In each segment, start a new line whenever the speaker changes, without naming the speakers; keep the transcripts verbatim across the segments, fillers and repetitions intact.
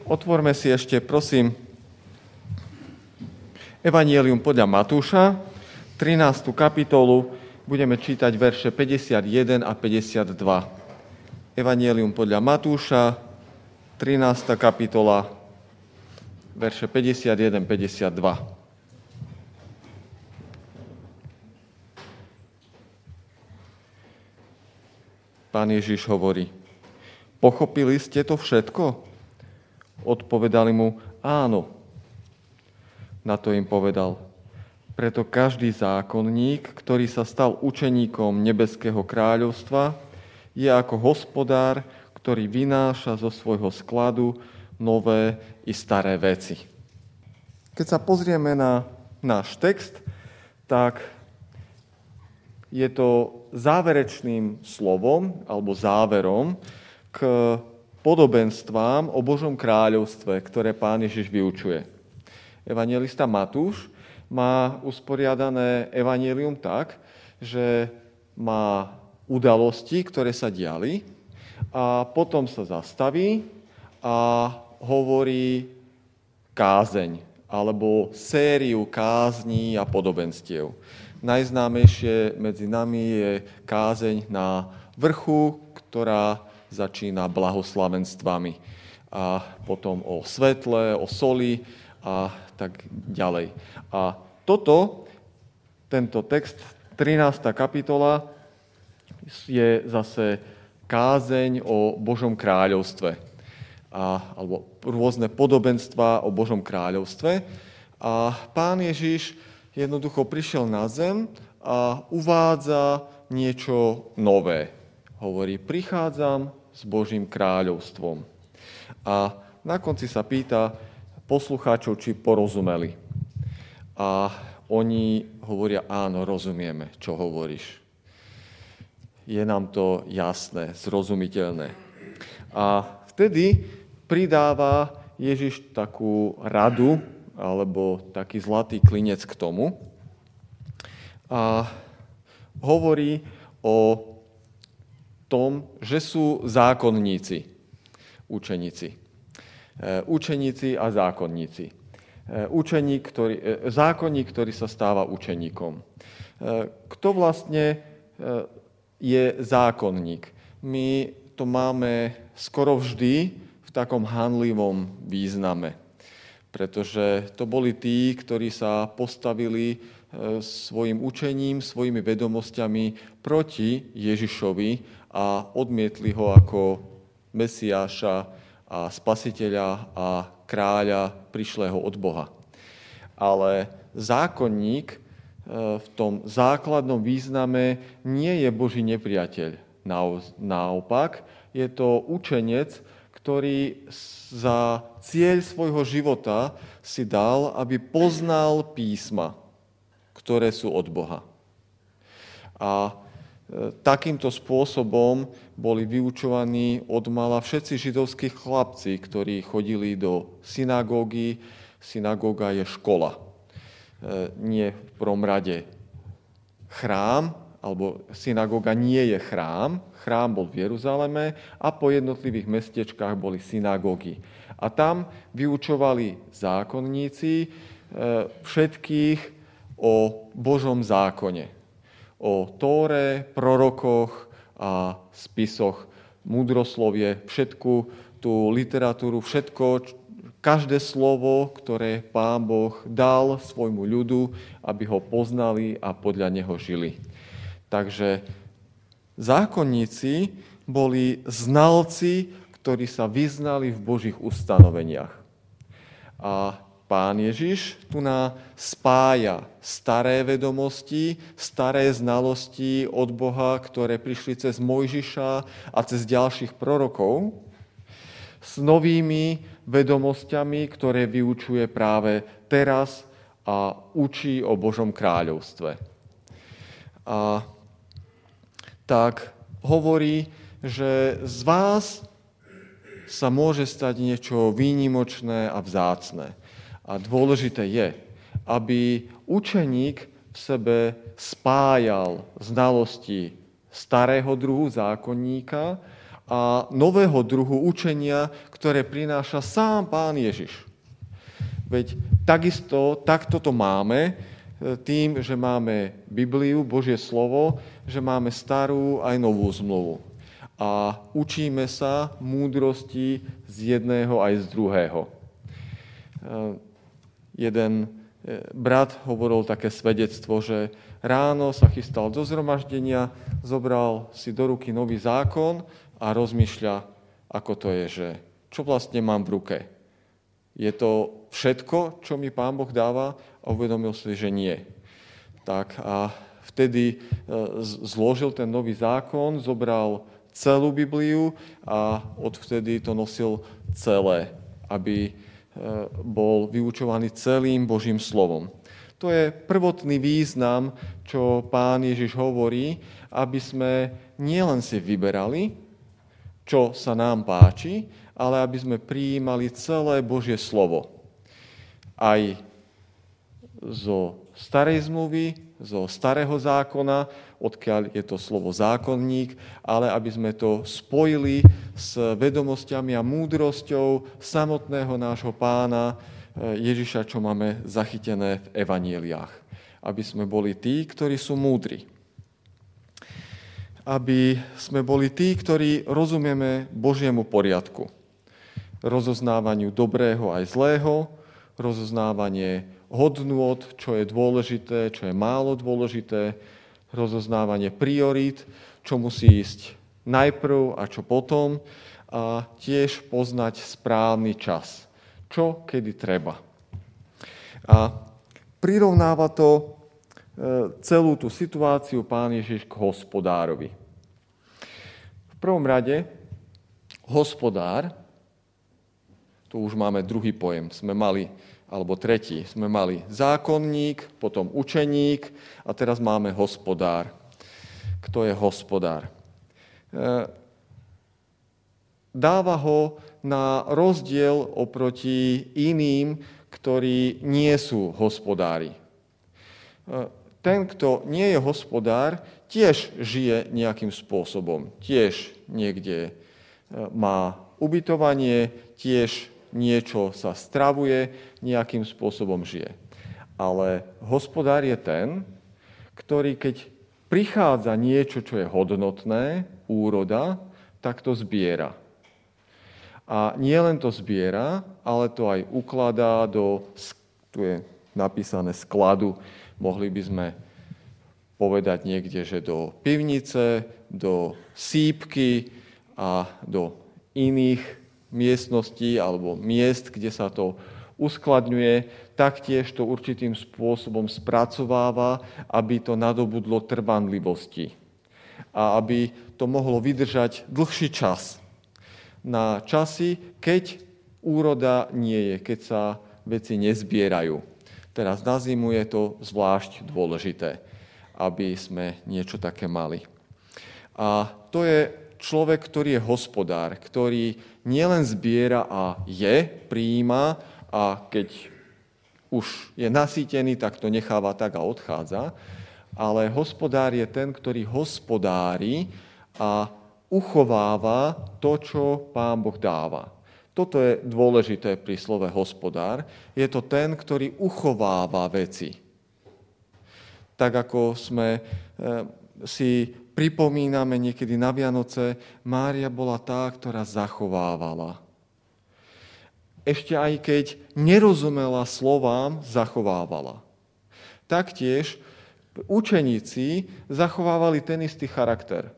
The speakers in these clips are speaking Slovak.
Otvorme si ešte, prosím, Evanjelium podľa Matúša, trinástu kapitolu, budeme čítať verše päťdesiatjeden a päťdesiatdva. Evanjelium podľa Matúša, trinásta kapitola, verše päťdesiatjeden a päťdesiatdva. Pán Ježiš hovorí: Pochopili ste to všetko? Odpovedali mu: Áno. Na to im povedal: Preto každý zákonník, ktorý sa stal učeníkom nebeského kráľovstva, je ako hospodár, ktorý vynáša zo svojho skladu nové i staré veci. Keď sa pozrieme na náš text, tak je to záverečným slovom alebo záverom k podobenstvám o Božom kráľovstve, ktoré Pán Ježiš vyučuje. Evanjelista Matúš má usporiadané evanjelium tak, že má udalosti, ktoré sa diali, a potom sa zastaví a hovorí kázeň alebo sériu kázní a podobenstiev. Najznámejšie medzi nami je kázeň na vrchu, ktorá začína blahoslavenstvami, a potom o svetle, o soli a tak ďalej. A toto, tento text, trinásta kapitola, je zase kázeň o Božom kráľovstve, a, alebo rôzne podobenstvá o Božom kráľovstve. A Pán Ježiš jednoducho prišiel na zem a uvádza niečo nové. Hovorí: prichádzam s Božím kráľovstvom. A na konci sa pýta poslucháčov, či porozumeli. A oni hovoria: áno, rozumieme, čo hovoríš. Je nám to jasné, zrozumiteľné. A vtedy pridáva Ježiš takú radu, alebo taký zlatý klinec k tomu, a hovorí o tom, že sú zákonníci, učeníci. Učeníci a zákonníci. Učeník, ktorý, zákonník, ktorý sa stáva učeníkom. Kto vlastne je zákonník? My to máme skoro vždy v takom hanlivom význame, pretože to boli tí, ktorí sa postavili svojim učením, svojimi vedomosťami proti Ježišovi a odmietli ho ako Mesiáša a spasiteľa a kráľa prišlého od Boha. Ale zákonník v tom základnom význame nie je Boží nepriateľ. Naopak, je to učenec, ktorý za cieľ svojho života si dal, aby poznal písma, ktoré sú od Boha. A takýmto spôsobom boli vyučovaní odmala všetci židovskí chlapci, ktorí chodili do synagógy. Synagóga je škola. Nie v prvom rade chrám, alebo synagóga nie je chrám. Chrám bol v Jeruzaleme a po jednotlivých mestečkách boli synagógy. A tam vyučovali zákonníci všetkých o Božom zákone, o Tóre, prorokoch a spisoch, múdroslovie, všetku tú literatúru, všetko, každé slovo, ktoré Pán Boh dal svojmu ľudu, aby ho poznali a podľa neho žili. Takže zákonníci boli znalci, ktorí sa vyznali v Božích ustanoveniach. A Pán Ježiš tu nás spája staré vedomosti, staré znalosti od Boha, ktoré prišli cez Mojžiša a cez ďalších prorokov, s novými vedomosťami, ktoré vyučuje práve teraz a učí o Božom kráľovstve. A tak hovorí, že z vás sa môže stať niečo výnimočné a vzácne. A dôležité je, aby učeník v sebe spájal znalosti starého druhu zákonníka a nového druhu učenia, ktoré prináša sám Pán Ježiš. Veď takisto, takto to máme, tým, že máme Bibliu, Božie slovo, že máme starú aj novú zmluvu. A učíme sa múdrosti z jedného aj z druhého. Jeden brat hovoril také svedectvo, že ráno sa chystal do zhromaždenia, zobral si do ruky nový zákon a rozmýšľa, ako to je, že čo vlastne mám v ruke. Je to všetko, čo mi Pán Boh dáva? A uvedomil si, že nie. Tak a vtedy zložil ten nový zákon, zobral celú Bibliu a odvtedy to nosil celé, aby bol vyučovaný celým Božím slovom. To je prvotný význam, čo Pán Ježiš hovorí, aby sme nielen si vyberali, čo sa nám páči, ale aby sme prijímali celé Božie slovo. Aj zo starej zmluvy, zo starého zákona, odkiaľ je to slovo zákonník, ale aby sme to spojili s vedomosťami a múdrosťou samotného nášho Pána Ježiša, čo máme zachytené v evanjeliách. Aby sme boli tí, ktorí sú múdri. Aby sme boli tí, ktorí rozumieme Božiemu poriadku. Rozoznávaniu dobrého aj zlého, rozoznávanie hodnôt, čo je dôležité, čo je málo dôležité, rozoznávanie priorít, čo musí ísť najprv a čo potom, a tiež poznať správny čas, čo kedy treba. A prirovnáva to celú tú situáciu Pán Ježiš k hospodárovi. V prvom rade hospodár, tu už máme druhý pojem, sme mali, alebo tretí, sme mali zákonník, potom učeník a teraz máme hospodár. Kto je hospodár? Dáva ho na rozdiel oproti iným, ktorí nie sú hospodári. Ten, kto nie je hospodár, tiež žije nejakým spôsobom. Tiež niekde má ubytovanie, tiež niečo sa stravuje, nejakým spôsobom žije. Ale hospodár je ten, ktorý keď prichádza niečo, čo je hodnotné, úroda, tak to zbiera. A nie len to zbiera, ale to aj ukladá do, tu je napísané skladu, mohli by sme povedať niekde, že do pivnice, do sípky a do iných miestností alebo miest, kde sa to uskladňuje, taktiež to určitým spôsobom spracováva, aby to nadobudlo trvanlivosti a aby to mohlo vydržať dlhší čas. Na časy, keď úroda nie je, keď sa veci nezbierajú. Teraz na zimu je to zvlášť dôležité, aby sme niečo také mali. A to je človek, ktorý je hospodár, ktorý nielen zbiera a je, prijíma a keď už je nasýtený, tak to necháva tak a odchádza, ale hospodár je ten, ktorý hospodári a uchováva to, čo Pán Boh dáva. Toto je dôležité pri slove hospodár. Je to ten, ktorý uchováva veci. Tak ako sme e, si pripomíname niekedy na Vianoce, Mária bola tá, ktorá zachovávala. Ešte aj keď nerozumela slovám, zachovávala. Taktiež učeníci zachovávali ten istý charakter.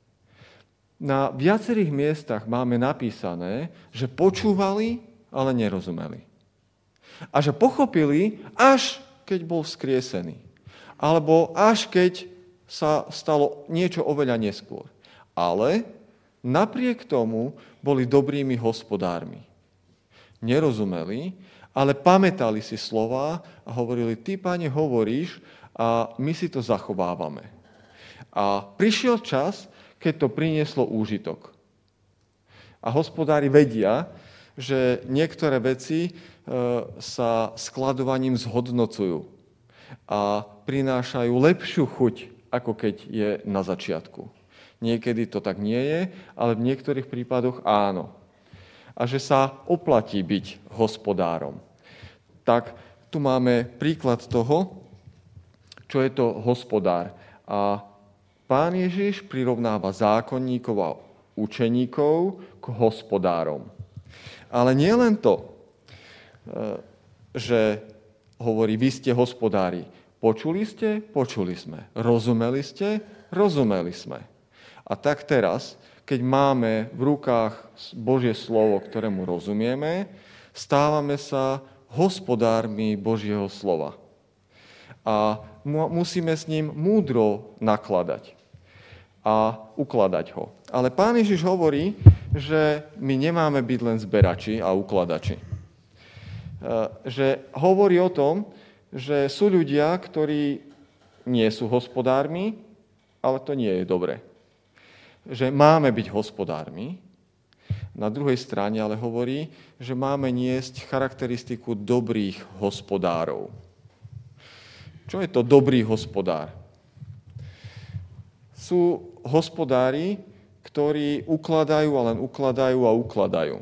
Na viacerých miestach máme napísané, že počúvali, ale nerozumeli. A že pochopili, až keď bol vzkriesený. Alebo až keď sa stalo niečo oveľa neskôr. Ale napriek tomu boli dobrými hospodármi. Nerozumeli, ale pamätali si slová a hovorili, ty, Pane, hovoríš a my si to zachovávame. A prišiel čas, keď to prinieslo úžitok. A hospodári vedia, že niektoré veci e, sa skladovaním zhodnocujú a prinášajú lepšiu chuť, ako keď je na začiatku. Niekedy to tak nie je, ale v niektorých prípadoch áno. A že sa oplatí byť hospodárom. Tak tu máme príklad toho, čo je to hospodár. A Pán Ježiš prirovnáva zákonníkov a učeníkov k hospodárom. Ale nie len to, že hovorí, vy ste hospodári. Počuli ste? Počuli sme. Rozumeli ste? Rozumeli sme. A tak teraz, keď máme v rukách Božie slovo, ktorému rozumieme, stávame sa hospodármi Božieho slova. A musíme s ním múdro nakladať a ukladať ho. Ale Pán Ježiš hovorí, že my nemáme byť len zberači a ukladači. Že hovorí o tom, že sú ľudia, ktorí nie sú hospodármi, ale to nie je dobre. Že máme byť hospodármi. Na druhej strane ale hovorí, že máme niesť charakteristiku dobrých hospodárov. Čo je to dobrý hospodár? Sú hospodári, ktorí ukladajú a len ukladajú a ukladajú.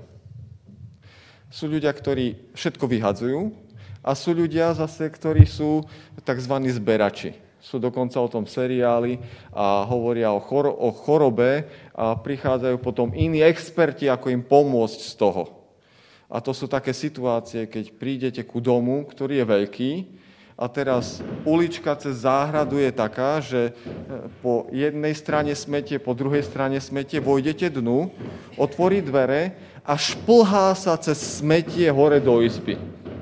Sú ľudia, ktorí všetko vyhadzujú a sú ľudia zase, ktorí sú tzv. Zberači. Sú dokonca o tom seriáli a hovoria o, chor- o chorobe a prichádzajú potom iní experti, ako im pomôcť z toho. A to sú také situácie, keď prídete ku domu, ktorý je veľký, a teraz ulička cez záhradu je taká, že po jednej strane smetie, po druhej strane smetie, vojdete dnu, otvorí dvere a šplhá sa cez smetie hore do izby.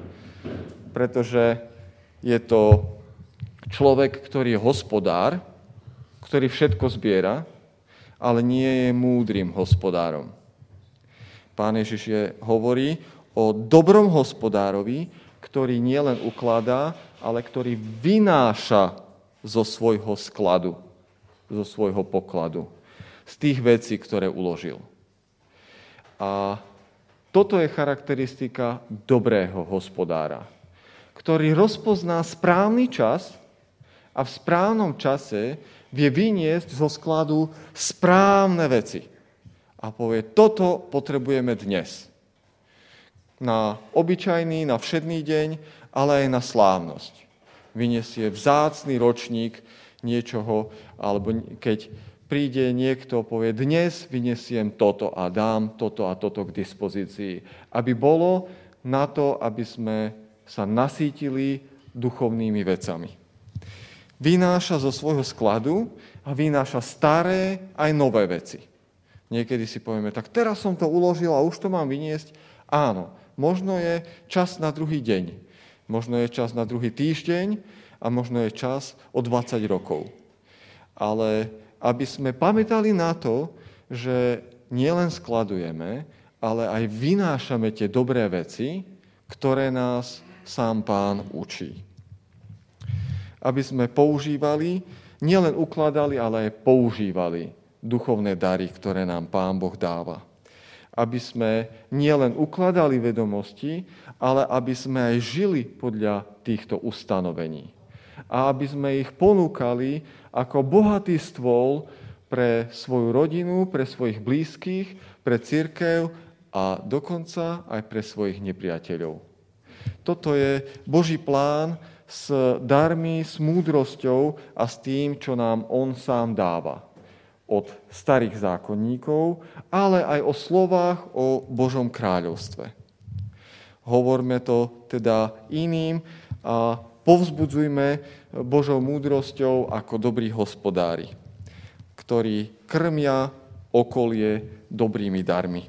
Pretože je to človek, ktorý je hospodár, ktorý všetko zbiera, ale nie je múdrym hospodárom. Pán Ježiš je, hovorí o dobrom hospodárovi, ktorý nielen ukladá, ale ktorý vynáša zo svojho skladu, zo svojho pokladu, z tých vecí, ktoré uložil. A toto je charakteristika dobrého hospodára, ktorý rozpozná správny čas a v správnom čase vie vyniesť zo skladu správne veci. A povie, toto potrebujeme dnes. Na obyčajný, na všedný deň, ale aj na slávnosť. Vyniesie vzácny ročník niečoho, alebo keď príde niekto, povie, dnes vyniesiem toto a dám toto a toto k dispozícii. Aby bolo na to, aby sme sa nasýtili duchovnými vecami. Vynáša zo svojho skladu a vynáša staré aj nové veci. Niekedy si povieme, tak teraz som to uložil a už to mám vyniesť. Áno, možno je čas na druhý deň. Možno je čas na druhý týždeň a možno je čas o dvadsať rokov. Ale aby sme pamätali na to, že nielen skladujeme, ale aj vynášame tie dobré veci, ktoré nás sám Pán učí. Aby sme používali, nielen ukladali, ale aj používali duchovné dary, ktoré nám Pán Boh dáva. Aby sme nielen ukladali vedomosti, ale aby sme aj žili podľa týchto ustanovení. A aby sme ich ponúkali ako bohatý stôl pre svoju rodinu, pre svojich blízkych, pre cirkev a dokonca aj pre svojich nepriateľov. Toto je Boží plán s darmi, s múdrosťou a s tým, čo nám On sám dáva. Od starých zákonníkov, ale aj o slovách o Božom kráľovstve. Hovorme to teda iným a povzbudzujme Božou múdrosťou ako dobrí hospodári, ktorí krmia okolie dobrými darmi.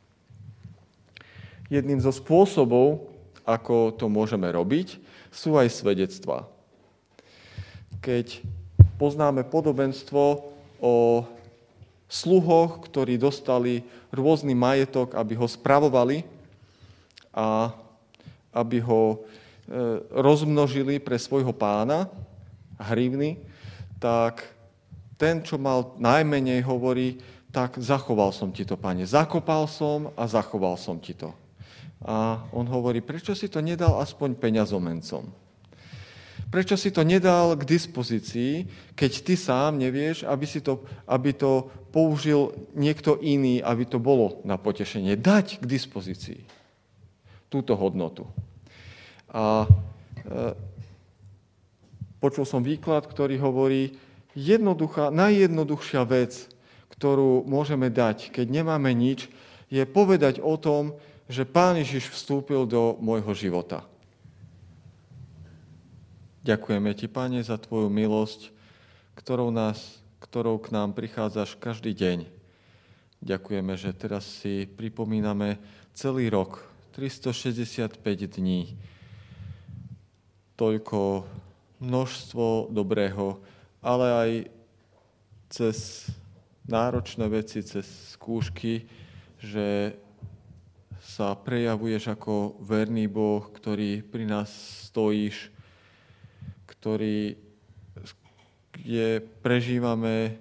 Jedným zo spôsobov, ako to môžeme robiť, sú aj svedectvá. Keď poznáme podobenstvo o sluhoch, ktorí dostali rôzny majetok, aby ho spravovali a aby ho rozmnožili pre svojho pána, hrivny, tak ten, čo mal najmenej, hovorí, tak zachoval som ti to, pane. Zakopal som a zachoval som ti to. A on hovorí, prečo si to nedal aspoň peňazomencom? Prečo si to nedal k dispozícii, keď ty sám nevieš, aby, si to, aby to použil niekto iný, aby to bolo na potešenie. Dať k dispozícii túto hodnotu. A e, počul som výklad, ktorý hovorí, jednoduchá, najjednoduchšia vec, ktorú môžeme dať, keď nemáme nič, je povedať o tom, že Pán Ježiš vstúpil do môjho života. Ďakujeme ti, Pane, za tvoju milosť, ktorou, nás, ktorou k nám prichádzaš každý deň. Ďakujeme, že teraz si pripomíname celý rok, tristošesťdesiatpäť dní. Toľko množstvo dobrého, ale aj cez náročné veci, cez skúšky, že sa prejavuješ ako verný Boh, ktorý pri nás stojíš, ktorý, kde prežívame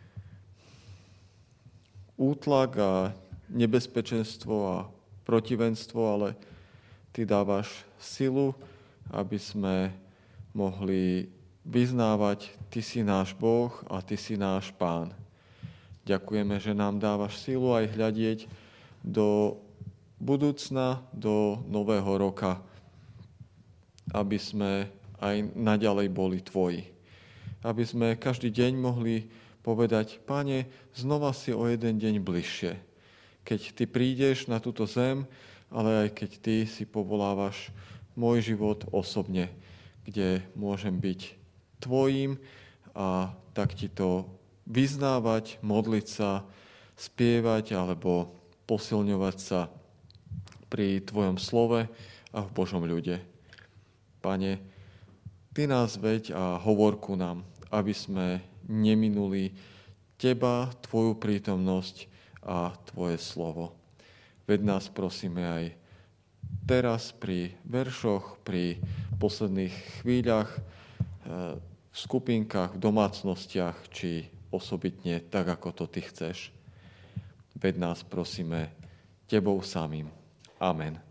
útlak a nebezpečenstvo a protivenstvo, ale ty dávaš silu, aby sme mohli vyznávať, ty si náš Boh a ty si náš Pán. Ďakujeme, že nám dávaš silu aj hľadieť do budúcna, do nového roka, aby sme aj naďalej boli tvoji. Aby sme každý deň mohli povedať, Pane, znova si o jeden deň bližšie. Keď ty prídeš na túto zem, ale aj keď ty si povolávaš môj život osobne, kde môžem byť tvojím a tak ti to vyznávať, modliť sa, spievať alebo posilňovať sa pri tvojom slove a v Božom ľude. Pane, ty nás veď a hovor ku nám, aby sme neminuli teba, tvoju prítomnosť a tvoje slovo. Veď nás prosíme aj teraz pri veršoch, pri posledných chvíľach, v skupinkách, v domácnostiach, či osobitne tak, ako to ty chceš. Veď nás prosíme tebou samým. Amen.